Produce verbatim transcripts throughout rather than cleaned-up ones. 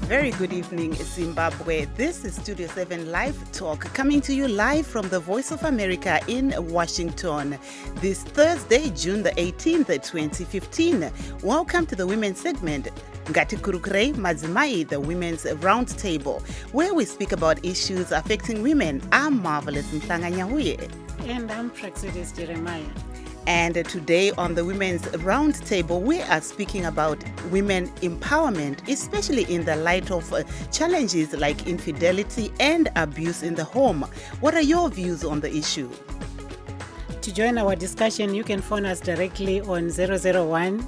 very good evening, Zimbabwe. This is Studio seven Live Talk, coming to you live from the Voice of America in Washington. This Thursday, June the eighteenth, twenty fifteen. Welcome to the women's segment, Ngati Kurukurei Madzimai, the Women's Roundtable, where we speak about issues affecting women. I'm Marvelous Mhlanga Nyahuye. And I'm Praxidis Jeremiah. And today on the Women's Roundtable, we are speaking about women empowerment, especially in the light of uh, challenges like infidelity and abuse in the home. What are your views on the issue? To join our discussion, you can phone us directly on zero zero one,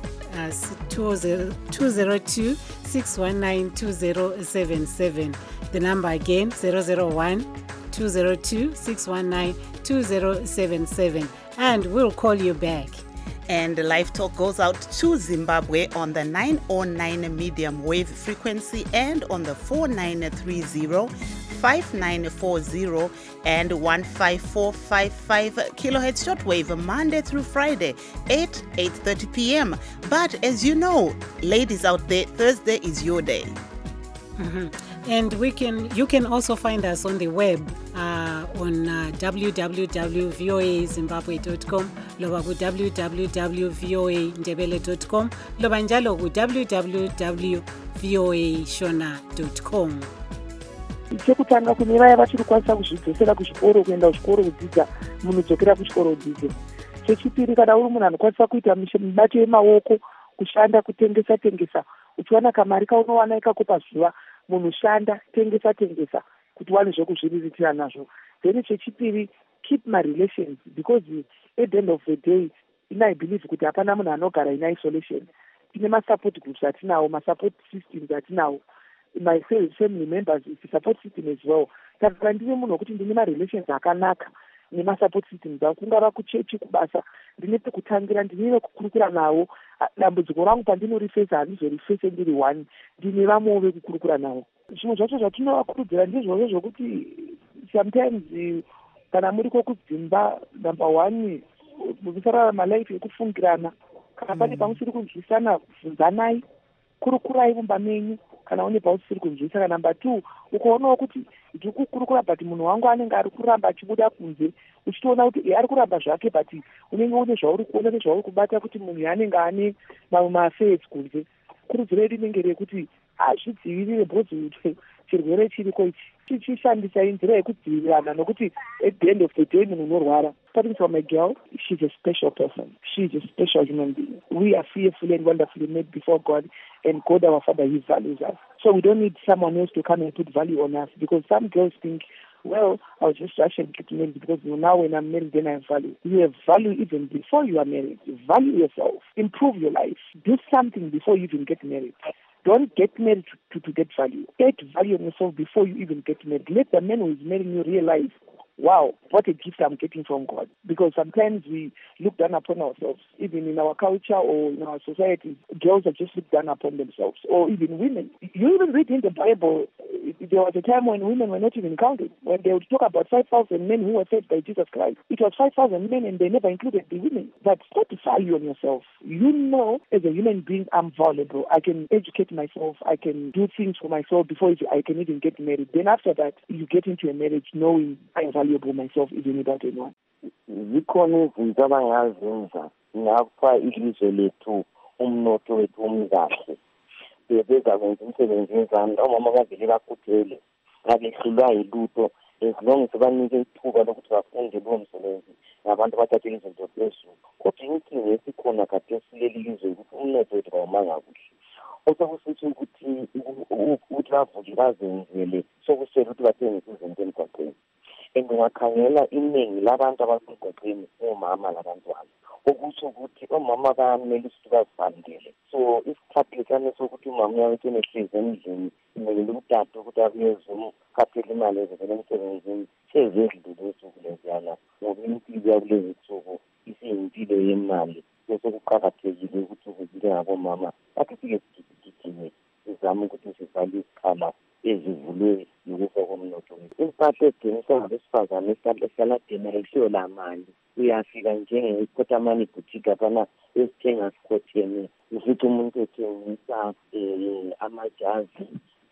two zero two, six one nine, two zero seven seven. The number again, zero zero one, two zero two, six one nine, two zero seven seven. And we'll call you back. And the live talk goes out to Zimbabwe on the nine oh nine medium wave frequency and on the four nine three zero, five nine four zero and one five four five five kilohertz shortwave, Monday through Friday, eight, eight thirty p.m. But as you know, ladies out there, Thursday is your day. Mm-hmm. And we can, you can also find us on the web uh, on uh, w w w dot v o a zimbabwe dot com, loba ku w w w dot v o a ndebele dot com, loba njalo ku w w w dot v o a shona dot com. Chekutanga kune vaya vachiri kwanisa kuzvidzosera kuchikoro, kuenda kuchikoro kudzidza, munodzokera kuchikoro kudzidza. Chechipiri, kana uri munhu anokwanisa kuita mibato yemaoko, kushanda, kutengesa tengesa, uchiwana kamari kaunowana ikako pazuva, munhu shanda, tengesa tengesa, kuti wane zvekuzviriritira nazvo. Then chechipiri, keep my relations, because at the end of the day, in I believe kuti hapana munhu anogara in isolation. Tine ma-support groups atinawo, ma-support systems atinawo. My family members is the support system as well. Kana ndine munhu wekuti ndine ma-relations akanaka nema-support systems, kungava kuchechi, kubasa, ndine pekutangira, ndine kukurukura nawo. Dambudziko rangu pandinoriface handizorifese ndiri one, ndine vamwewo vekukurukura nawo. Zvimwe zvacho zvatinovakurudzira ndizvozvo zvokuti sometimes kana muriko kudzimba, number one, musararama life yekufungirana. Kana pane pamusiri kunzwisana, bvunzanai, kurukurai mumba menyu. Kana une pausiri kunzwisana. Number two, ukaonawo kuti ndiri kukurukura but munhu wangu anenge ari kuramba achibuda kunze, uchitoona kuti ari kuramba zvake but unenge une zvauri kuona nezvauri kubata kuti munhu anenge ane mamwe ma-affairs kunze. Kurudziro yedu inenge rekuti azvidzivirire bhodzi chirwere chiriko ichi, tichishandisa nzira yekudzivirirana, nokuti at the end of the day munhu unorwara. Starting from a girl, she's a special person. She's a special human being. We are fearfully and wonderfully made before God, and God our Father, He values us. So we don't need someone else to come and put value on us, because some girls think, well, I'll just rush and get married because now when I'm married, then I have value. You have value even before you are married. You value yourself. Improve your life. Do something before you even get married. Don't get married to, to, to get value. Get value on yourself before you even get married. Let the man who is marrying you realize, wow, what a gift I'm getting from God. Because sometimes we look down upon ourselves, even in our culture or in our society. Girls are just looked down upon themselves, or even women. You even read in the Bible, there was a time when women were not even counted. When they would talk about five thousand men who were saved by Jesus Christ, it was five thousand men and they never included the women. But put value on yourself. You know, as a human being, I'm vulnerable. I can educate myself. I can do things for myself before I can even get married. Then after that, you get into a marriage knowing I am valuable myself, even without anyone. Zikhona izinto abangazenza ngapha ilizwe lethu, umnotho wethu umkahle. Bebeza kwenza umsebenzi wezandla, omama bavele bakhuthele, abehlulwa yilutho, as long as banike ithuba lokuthi bafunde lowo msebenzi, nabantu bathathele izinto phezulu. Kodwa inkinga esikhona kade sileli ilizwe ukuthi umnotho wethu awumanga kuhle. Osokusithi ukuthi ukuthi bavuke bazenzele, sokusele ukuthi bathengise izinto emgwaqeni. Engingakhangela iningi labantu abasemgwaqeni omama labantwana, okusho ukuthi omama bayamele ukuthi bazivandele. So isikhathi lesane sokuthi umama uyawethu enehlezi endlini, kumele utata ukuthi abuye ezomkhaphela imali ezivela emsebenzini, sezedlule usuku leziyana, ngoba impilo yakulezi nsuku isiyimpilo yemali. Bese kuqakathekile ukuthi ukuzile ngabomama bathi sike sigijime sizame ukuthi sivale isikhala ezivulwe yikufa komnotho. Impatho edinisa ngabesifazane esaladena ehliyo la mali, uyafika njengekhotamani boutique apana esithenga sikhothene, ufica umuntu ethengisa amajazi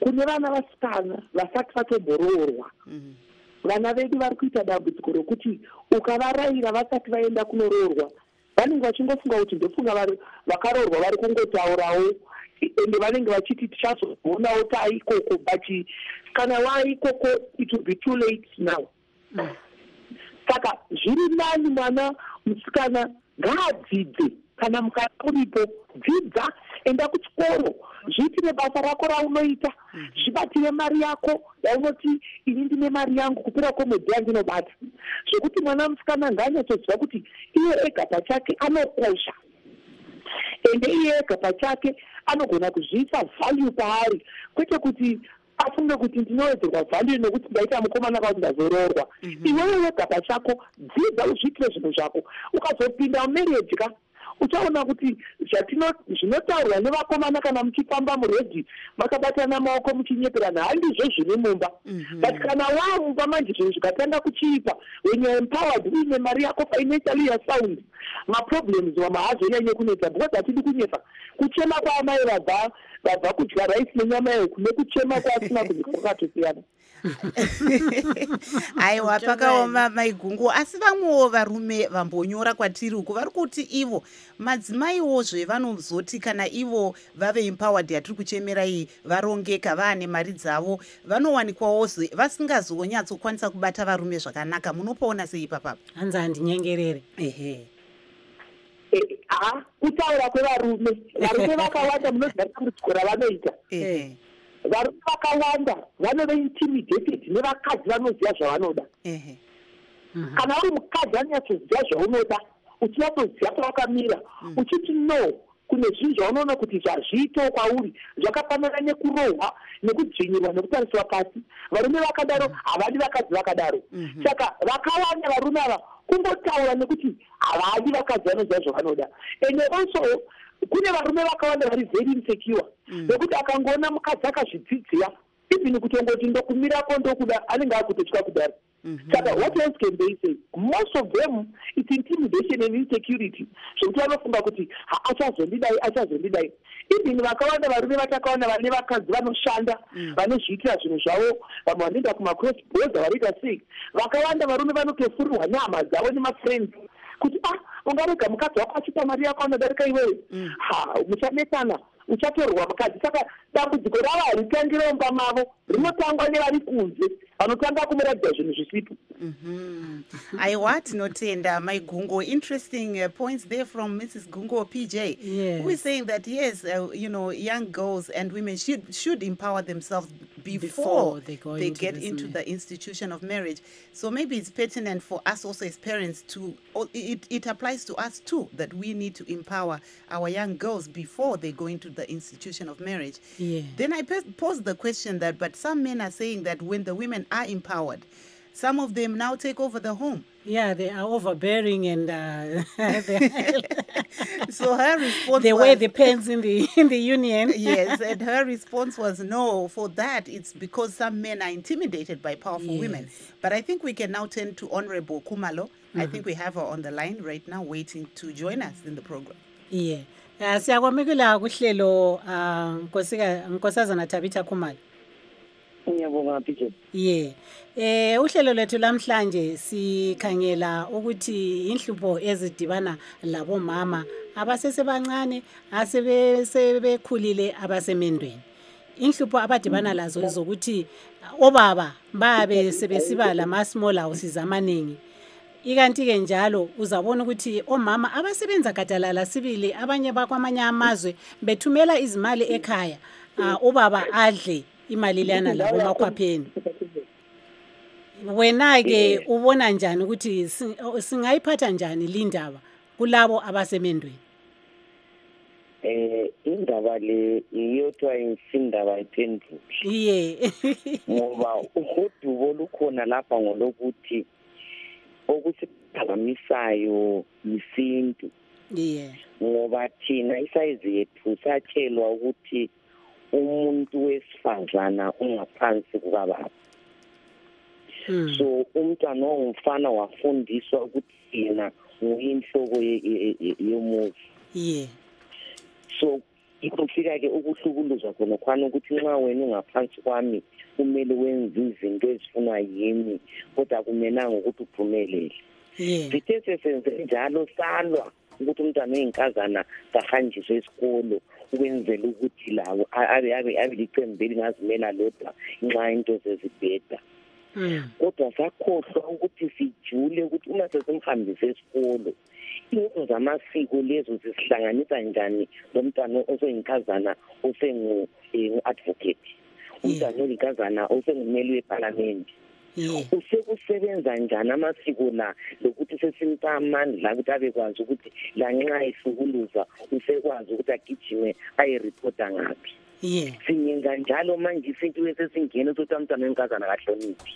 kune vana vasikana vasati vatobhoroorwa. Vana vedu vari kuita dambudziko rokuti ukavarayira vasati vaenda kunoroorwa vanenge vachingofunga kuti ndofunga vakaroorwa vari kungotaurawo, ende vanenge vachiti tichazoonawo taaikoko, but kana waaikoko it will be too late now. Saka zviri nani mwana musikana ngaadzidze, kana mukana uripo dzidza, enda kuchikoro, zviitire basa rako raunoita, zvibatire mari yako yaunoti ini ndine mari yangu kupera kwemwedzi yandinobata, zvekuti mwana musikana ngaanyatsoziva kuti iye ega pachake anokosha, ende iye ega pachake anogona kuzviisa value paari, kwete kuti afunge kuti ndinowedzerwa value nekuti ndaita mukomana kuti ndazoroorwa. Iwewe wega pachako dzidza uzviitire zvinhu zvako, ukazopinda mumarriage ka uchaona kuti zvinotaurwa nevakomana kana muchifamba muredhi makabatana maoko muchinyeperana handizvo zviri mumba. But kana wamumba manje zvinhu zvikatanga kuchiipa, when you're empowered uine mari yako financially yasound, maproblems wama hazonyanye kunetsa, because hatidi kunyepa. Kuchema kwaamai vabva vabva kudya raisi nenyama yehuku nekuchema kwasina kunge kwakatosiyana. Aiwa, pakaoma Maigungu. Asi vamwewo varume vambonyora kwatiri uko vari kuti ivo madzimaiwo zvevanozoti kana ivo vave empowered yatiri kuchemera iyi varongeka vaane mari dzavo vanowanikwawo vasingazonyatso-kwanisa kubata varume zvakanaka. Munopaona sei ipapapa? Hanzi handinyengerere. Ehe. Ah, kutaura kwevarume, varume vakawanda munoziva dambudziko ravanoita. Ehe. Varume vakawanda vanove intimidated nevakadzi vanoziva zvavanoda. Kana uri mukadzi anonyatsoziva zvaunoda, uchinatsoziva kwawakamira, uchiti no kune zvinhu zvaunoona kuti zvazviito kwauri zvakafanana nekurohwa nekudzvinyirwa nekutariswa pasi. Varume vakadaro havadi vakadzi vakadaro. Saka vakawanda varume ava kungotaura nekuti havadi vakadzi vanoziva zvavanoda. And also kune varume vakawanda vari very insecure nekuti akangoona mukadzi akazvidzidzira even kutongoti ndokumirako ndokuda anenge akutotya kudaro. Saka what else can they say? Most of them it's intimidation and insecurity. Zvekuti vanofunga kuti achazondidai achazondidai. Even vakawanda varume vachakawanda vane vakadzi vanoshanda vanozviitira zvinhu zvavo, vamwe vanoenda kumacross border variita sei. Vakawanda varume vanotofurirwa nyama dzavo nemafriends kuti ah ungarega mukadzi wako achipa mari yako anodarika iwewe, ha muchanetsana, uchatorwa mukadzi. Saka dambudziko ravo haritangire mumba mavo, rinotangwa nevari kunze vanotanga kumuradza zvinhu zvisipo. Aiwa, tinotenda Maigungu. Interesting uh, points there from Missus Gungo P J, yes, who is saying that yes, uh, you know, young girls and women should should empower themselves before, Before they go they into get this into ma- the institution of marriage. So maybe it's pertinent for us also as parents to, oh, it, it applies to us too, that we need to empower our young girls before they go into the institution of marriage. Yeah. Then I pos- pose the question that, but some men are saying that when the women are empowered, some of them now take over the home. Yeah, they are overbearing and uh, So her response they was, wear the pants in the in the union. yes, and her response was no. For that, it's because some men are intimidated by powerful Yes. women. But I think we can now turn to Honorable Kumalo. I think we have her on the line right now, waiting to join us in the program. Yeah. Uh, siyakwamukela kuhlelo uh, nkosika nkosazana Tabitha Khumalo. Ngiyabonga P J. Yeah. Eh uhlelo lethu lamhlanje sikhangela ukuthi inhlupho ezidibana labo mama abasesebancane asebe sebekhulile abasemendweni. Inhlupho abadibana lazo zokuthi obaba babe sebesiba lama small houses amaningi. Ikanti ke njalo uzabona ukuthi omama abasebenza gadalala sibili abanye bakwamanye amazwe bethumela izimali ekhaya, uh, obaba adle imali lana labo makhwapheni. Wena ke ubona njani ukuthi si- singayiphatha njani lindaba kulabo abasemendweni? Eh indaba le iyotwa insindaba iphendule. Yeah. Ngoba uhudubo lukhona lapha ngolokuthi okusiphakamisayo isintu. Yeah. Ngoba thina isayizi yethu satshelwa ukuthi umuntu wesifazana ungaphansi kukababa. Mm. So umntwana ongumfana wafundiswa ukuthi yena nguyinhloko ye- ye- ye- yomuzi. Yeah. So Ikufika-ke ukuhlukuluzwa khona khwana ukuthi nxa wena ungaphansi kwami kumele wenze izinto ezifunwa yimi kodwa akumenanga ukuthi uphumelele. Sithe sesenze njalo salwa ukuthi umntwana oyinkazana kahanjiswe esikolo ukwenzela ukuthi lawo abe abe abe licembu elingazimela lodwa nxa into zezibheda. Kodwa sakhohlwa ukuthi sijule ukuthi uma sesimhambise esikolo izinto zamasiko lezo zisihlanganisa njani nomntwana osoyinkazana osengu-advocate, umntwana oyinkazana osengumeli weparlamenti. Usekusebenza njani amasiko la lokuthi sesimpa amandla ukuthi abekwazi ukuthi lanxa ehlukuluza usekwazi ukuthi agijime ayeripota ngaphi. Sinyenza njalo manje isinto esesingena ukuthi umntwana wenkazana kahloniphi.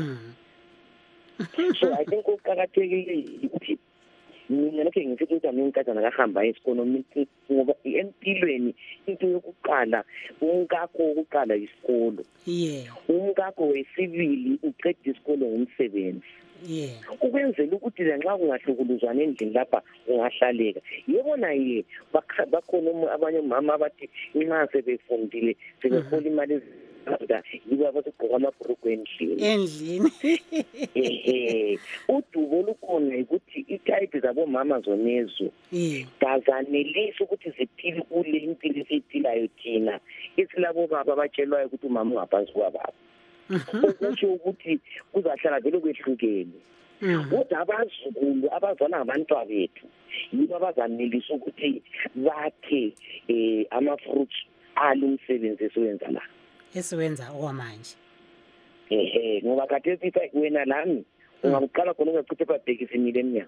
So I think kuqakathekile ukuthi mina lokho ngithi ukuthi umntwana akahamba esikolo ngoba empilweni into yokuqala umkakho wokuqala isikolo. Umkakho wesibili uqeda isikolo ngumsebenzi. Ukwenzela ukuthi lanxa kungahlukuluzwana endlini lapha ungahlaleka. Yebo naye bakhona abanye omama abathi nxa sebefundile sebehola imali kodwa yibo abazogqoka amabhurugwe endlini. Endlini. Ehe. Udubo olukhona ukuthi itype zabomama zonezo kazanelisa ukuthi ziphile kule impilo esiyiphilayo thina. Isilabo baba abatshelwayo ukuthi umama ungaphansi kwababa. Okusho ukuthi kuzahlala vele kwehlukene. Kodwa abazukulu abazalwa ngabantwana bethu yibo abazanelisa ukuthi bakhe ama-fruits alumsebenzi esiwenza la. Esiwenza okwamanje. Ehe, ngoba khathesi wena lami ungaqala khona ungachithe babhekisa imile emnyango.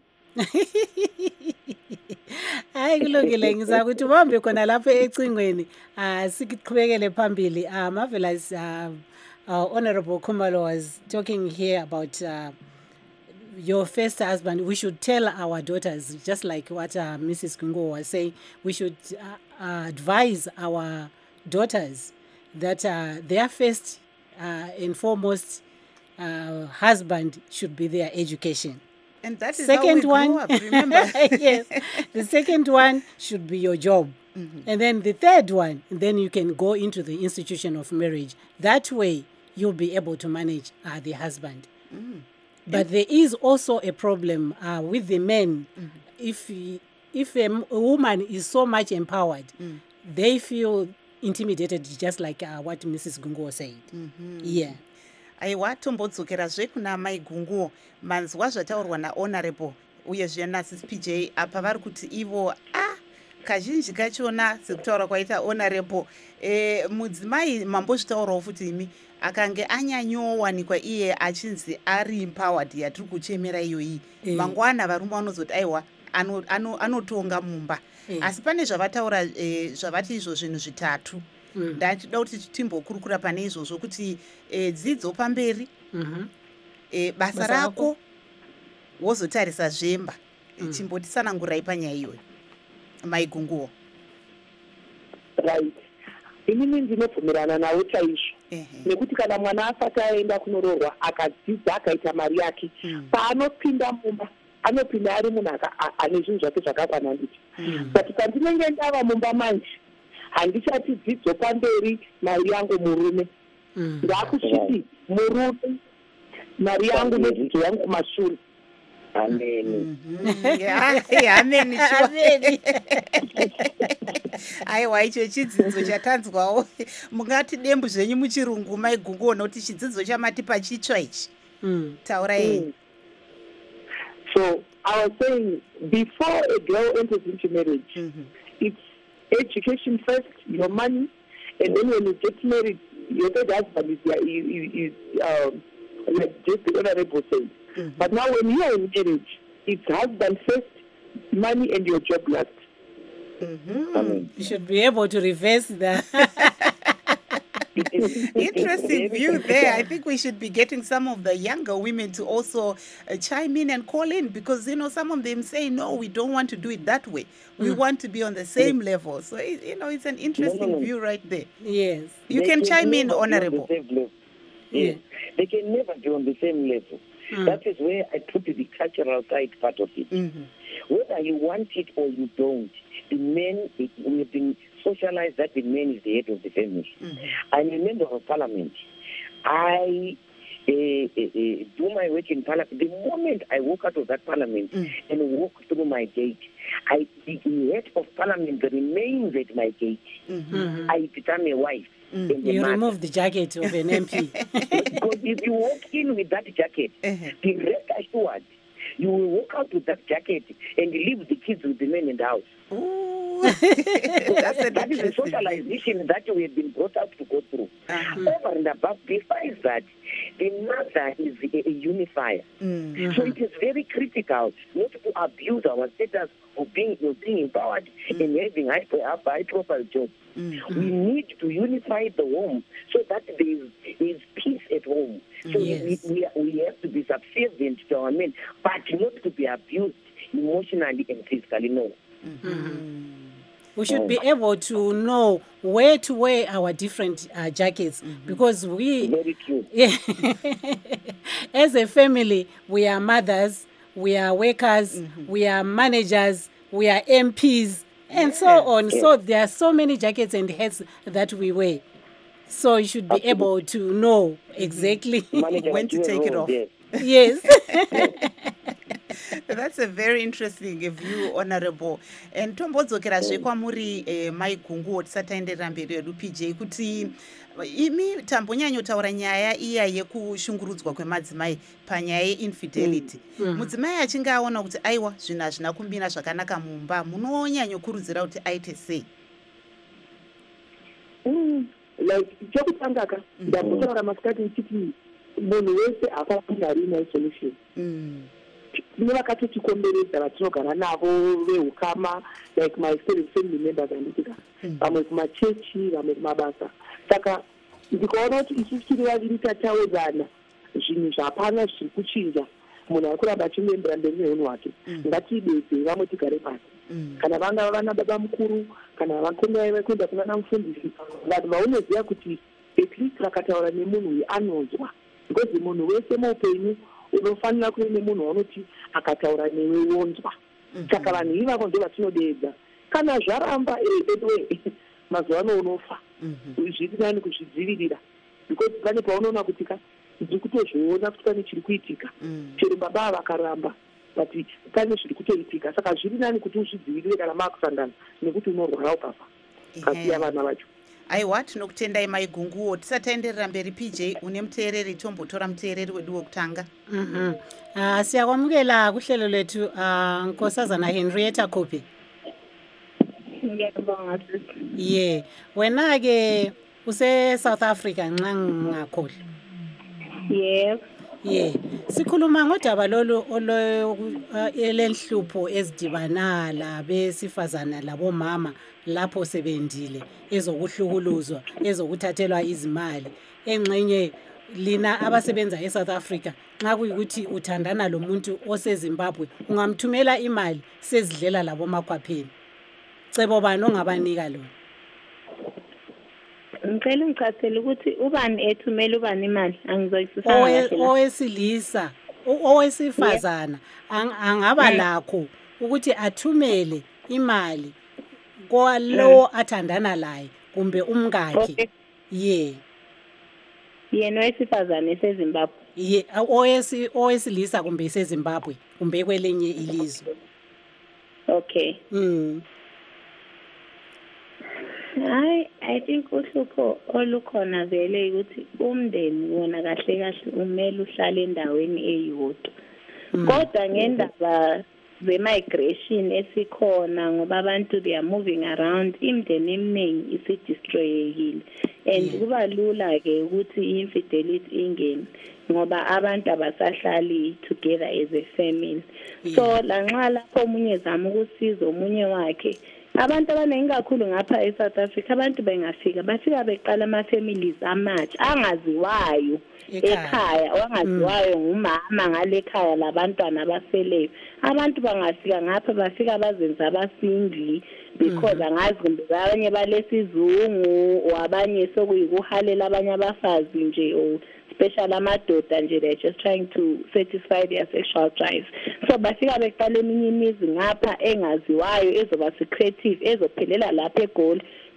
Hayi kulungile ngizakuthi bombe khona lapho ecingweni ah siqhubekele phambili. Ah marvelous uh, uh, Honorable Khumalo was talking here about uh, your first husband. We should tell our daughters, just like what uh, Missus Gungo was saying, we should uh, uh, advise our daughters that uh, their first uh, and foremost uh, husband should be their education. And that is second how we one, grew up, remember? Yes. The second one should be your job. Mm-hmm. And then the third one, then you can go into the institution of marriage. That way, you'll be able to manage uh, the husband. Mm. But and there is also a problem uh, with the men. Mm-hmm. If if a, a woman is so much empowered, mm. they feel intimidated, just like uh, what Missus Gungo said. Mm-hmm. Yeah. Aiwa tombodzokerazve kuna mai Gunguo manzwa zvataurwa nahonorable uyezve nasis P J apa vari kuti ivo ah kazhinji kachona sekutaura kwaita honorable eh, mudzimai mambozvitaurawo futi imi akange anyanyowanikwa iye achinzi ari empowered yatiri kuchemera iyoyi eh. Mangwana varume vanozoti aiwa anotonga ano, ano mumba eh. Asi pane zvavataura eh, zvavati izvo zvinhu zvitatu. Mm. Ndachida kuti timbokurukura pane izvozvo kuti e, dzidzo pamberi mm-hmm. e, basa, basa rako wozotarisa zvemba mm. Chimbotisanangurai panyaya iyoyo mai Gunguo. Right. Inini ndinobvumirana nawo chaizvo nekuti kana mwana asati aenda kunoroorwa akadzidza akaita mari yake mm. paanopinda mumba anopinda ari munhu ane zvinhu zvake zvakakwana nditi mm. But pandinenge ndava mumba manje handichati dzidzo pamberi mari yangu murume ndakuchiti murume mari yangu nedzidzo yangu kumashure. Amen. Amen. Amen. Aiwa icho chidzidzo chatanzwawo mungati dembu zvenyu muchirungu mai Gunguo nokuti chidzidzo chamati pachitsva ichi. Taurai. So I was saying before a girl enters into marriage, mm-hmm. it's education first, your money, and then when you get married, your third husband is, is, is um, like just the honorable said. Mm-hmm. But now when you are in marriage, it's husband first, money and your job last. Mm-hmm. I mean, you should be able to reverse that. Interesting view there. I think we should be getting some of the younger women to also uh, chime in and call in, because you know some of them say no, we don't want to do it that way. We mm. want to be on the same mm. level. So it, you know it's an interesting no, no, no. view right there. Yes, you can, can chime in, honorable. Yes, yeah. They can never be on the same level. Mm. That is where I put the cultural side part of it. Mm-hmm. Whether you want it or you don't, the men we have been socialized that the man is the head of the family. Mm-hmm. I'm a member of parliament. I uh, uh, uh, do my work in parliament. The moment I walk out of that parliament mm. and walk through my gate, I, the head of parliament remains at my gate. Mm-hmm. I become a wife. Mm. You remove the jacket of an M P. Because if you walk in with that jacket, uh-huh. the rest assured, you will walk out with that jacket and leave the kids with the men in the house. Ooh. That's a, that is a socialization that we have been brought up to go through. Uh-huh. Over and above, besides that, the mother is a, a unifier. Mm-hmm. So it is very critical not to abuse our status of being, of being empowered mm-hmm. and having high, high profile jobs. Mm-hmm. We need to unify the home so that there is, there is peace at home. So yes. we, we, we have to be subservient to our men, but not to be abused emotionally and physically, no. Mm-hmm. We should be able to know where to wear our different uh, jackets mm-hmm. because we, very true. Yeah, as a family, we are mothers, we are workers, mm-hmm. we are managers, we are M Ps, and yeah. so on. Yeah. So there are so many jackets and hats that we wear. So you should be Absolutely. able to know exactly mm-hmm. when to take it off. Yes. yes. That's a very interesting view, Honorable. And tombodzokera zve kwamuri eh, mai gungu tisataenderera mberi yedu P J kuti imi tambonyanyotaura nyaya iya yekushungurudzwa kwemadzimai panyaya yeinfidelity. Mm. Mudzimai achinge aona kuti aiwa zvinhu hazvina kumbira zvakanaka mumba, munonyanyokurudzira kuti aite sei? Mm. Like chekutanga ka ndakutaura masikati ndichiti munhu wese akapinda ari solution. Mm. Tine vakatotikomberedza vatinogara navo veukama like my family members anditika vamwe kumachechi vamwe kumabasa. Saka ndikaona kuti isusu tiri vaviri tataurana zvinhu zvapana zviri kuchinja, munhu ari kuramba achingoendera mberi neunhu hwake, ngatidedze vamwe tigare pasi. Kana vanga vana baba mukuru kana vakomai kuenda kunana mufundisi, vanhu vaunoziva kuti at least vakataura nemunhu uyu anonzwa, because munhu wese muupenyu unofanira kuve nemunhu waunoti akataura newe wonzwa. Saka vanhu ivavo ndo vatinodeedza. Kana zvaramba ewe mazuva ano unofa, zviri nani kuzvidzivirira, because pane paunoona kuti ka ndiri kutozviona kuti pane chiri kuitika, chero baba vakaramba but pane zviri kutoitika. Saka zviri nani kuti uzvidzivirire kana maakusangana nekuti unorwara ukafa kasiya vana vacho. Aiwa, tinokutendai mai gunguwo. Tisataenderera mberi P J, une muteereri, tombotora muteereri wedu wokutanga. Mhm. Uh, siyakwamukela kuhlelo lwethu uh, Nkosazana Henrietta Kopi. Ngiyabonga. Yeah. Wena ke use South Africa nxa ngakhohle. Yes. Yeah. Sikhuluma ngodaba lolu elenhlupho ezidibanala besifazana labomama lapho sebendile, ezokuhlukuluzwa, ezokuthathelwa izimali. Engxenye lina abasebenza eSouth Africa nxa kuyikuthi uthandana lomuntu oseZimbabwe ungamthumela imali sezidlela labo makhwapheni. Cebo bani ongabanika lona? Ngicela ngichathele ukuthi ubani ethumela ubani imali, angizoyisisana kahle. Owesilisa, owesifazana angaba lakho ukuthi athumele imali kwalo athandana laye kumbe umngakhe. Yeah. Yena owesifazana eseZimbabwe. Ye owesi owesilisa kumbe eseZimbabwe kumbe kwelenye ilizwe. Okay. Mm. I I think uhlupho olukhona vele ukuthi umndeni wona kahle kahle umele uhlale endaweni eyodwa. Kodwa ngendaba the migration esikhona ngoba abantu they are moving around, imndeni eminingi isidestroyekile, and kuba lula ke ukuthi infidelity ingene ngoba abantu abasahlali together as a family. So lanxa lapho omunye zama ukusiza omunye wakhe, abantu abaningi kakhulu ngapha eSouth Africa abantu bengafika bafika beqala ama families amatsha angaziwayo ekhaya, wangaziwayo ngumama ngale ekhaya labantwana abaseleyo. Abantu bangafika ngapha bafika bazenza abasingli because angazi kumbe abanye balesizungu wabanye sokuyikuhalela abanye abafazi nje, or special amadoda nje, they're just trying to satisfy their sexual drives. So bafika beqala eminye imizi ngapha engaziwayo ezoba secretive ezophelela lapha eGoli,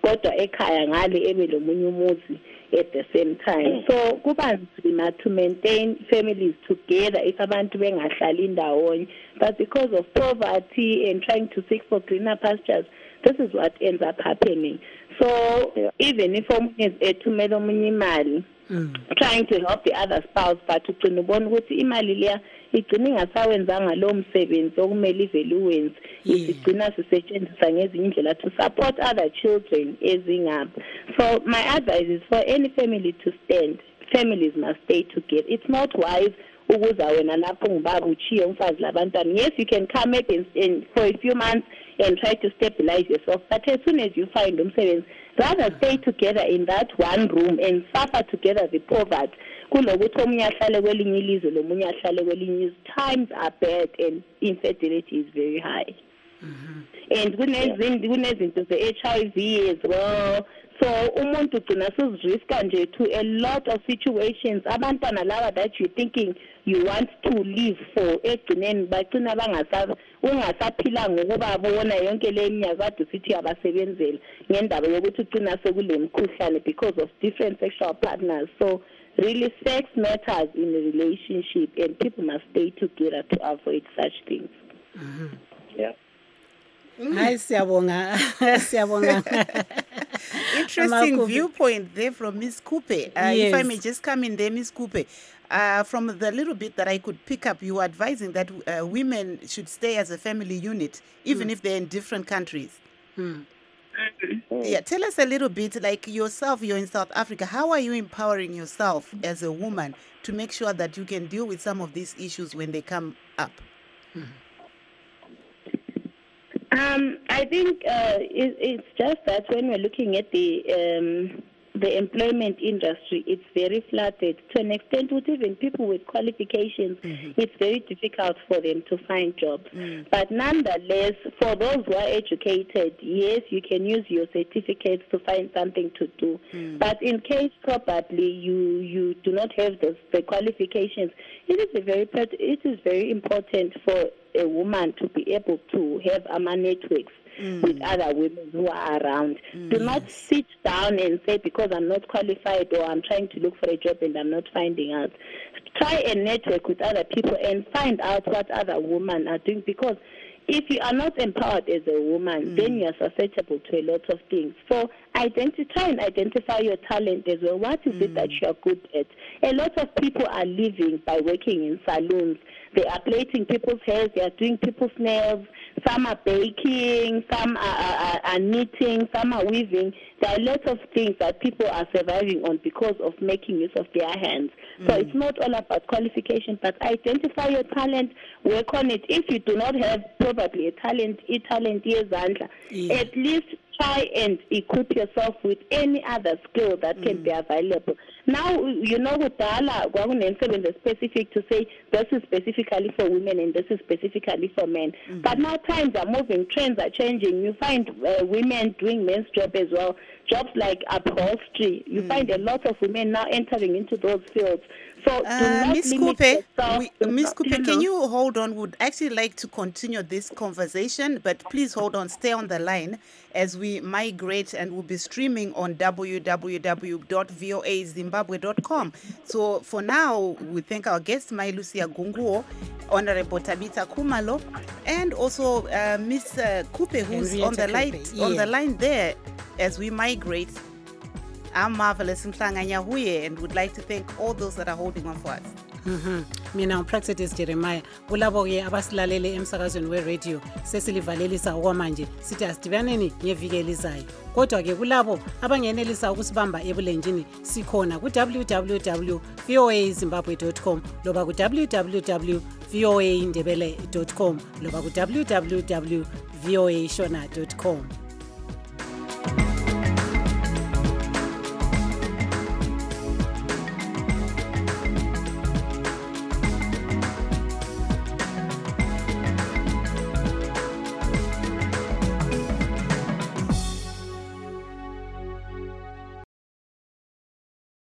kodwa ekhaya ngale ebe lomunye umuzi at the same time. So kuba nzima to maintain families together if abantu bengahlali ndawonye, but because of poverty and trying to seek for greener pastures, this is what ends up happening. So yeah. even if omunye is ethumela omunye imali trying to help the other spouse, but ugcina ubona ukuthi imali leya igcina ingasawenzanga lo msebenzi okumele ivele uwenze, igcina sisetshenziswa ngezinye indlela to support other children ezingabo. So my advice is for any family to stand. Families must stay together. It's not wise ukuza wena lapho ngubaba uchiye umfazi labantwana. Yes, you can come back in, in for a few months and try to stabilize yourself, but as soon as you find umsebenzi, rather stay together in that one room and suffer together the poverty. Kulokuthi omunye ahlale kwelinye ilizwe lomunye ahlale kwelinye ilizwe. Times are bad and infertility is very high. Mm-hmm. And kunezinto kunezinto ze-H I V as well. So umuntu ugcina suziriska nje to a lot of situations. Abantwana laba that you thinking you want to live for, egcineni bagcina bangasabi ungasaphila ngokubabona yonke le minyaka kade sithi abasebenzela ngendaba yokuthi ugcina sekule mkhuhlane because of different sexual partners. So really sex matters in a relationship and people must stay together to avoid such things. Mm-hmm. Yeah. Hi, siyabonga. Siyabonga. Interesting viewpoint there from Miss Coupe. Uh, yes. If I may just come in there, Miss Coupe, uh, from the little bit that I could pick up, you were advising that uh, women should stay as a family unit, even mm. if they're in different countries. Mm. Yeah, tell us a little bit, like yourself, you're in South Africa. How are you empowering yourself as a woman to make sure that you can deal with some of these issues when they come up? Mm. Um, I think uh, it, it's just that when we're looking at the um, the employment industry, it's very flooded to an extent with even people with qualifications. Mm-hmm. It's very difficult for them to find jobs. Mm. But nonetheless, for those who are educated, yes, you can use your certificates to find something to do. Mm. But in case probably you you do not have the, the qualifications, it is a very it is very important for a woman to be able to have AMA networks mm. with other women who are around. Mm. Do not sit down and say, because I'm not qualified or I'm trying to look for a job and I'm not finding out. Try a network with other people and find out what other women are doing, because if you are not empowered as a woman, mm. then you are susceptible to a lot of things. So identify, try and identify your talent as well. What is mm. it that you are good at? A lot of people are living by working in salons. They are plaiting people's hair. They are doing people's nails. Some are baking. Some are, are, are knitting. Some are weaving. There are lots of things that people are surviving on because of making use of their hands. Mm. So it's not all about qualification, but identify your talent, work on it. If you do not have probably a talent, a talent, yezandla, yeah. at least try and equip yourself with any other skill that can mm. be available. Now, you know, with Dala, is specific to say this is specifically for women and this is specifically for men. Mm-hmm. But now times are moving, trends are changing. You find uh, women doing men's job as well, jobs like upholstery. You mm. find a lot of women now entering into those fields. So, uh, Miss Coupe, Miss Coupe, you know. Can you hold on? Would actually like to continue this conversation, but please hold on, stay on the line as we migrate, and we'll be streaming on w w w dot v o a zimbabwe dot com. So for now, we thank our guest, Mailusia Gunguo, Honorable Tabitha Khumalo, and also uh, Miss uh, Coupe, who's Henrietta on the line yeah. on the line there as we migrate. I'm Marvelous Mhlanga Nyahuye and would like to thank all those that are holding on for us. Mhm. Mina uPraxedis Jeremiah kulabo ke abasilalele emsakazweni we-radio sesilivalelisa okwamanje sithi asidibaneni ngeviki elizayo. Kodwa ke kulabo abangenelisa ukusibamba ebulenjini sikhona ku w w w dot v o a zimbabwe dot com loba ku w w w dot v o a ndebele dot com loba ku w w w dot v o a shona dot com.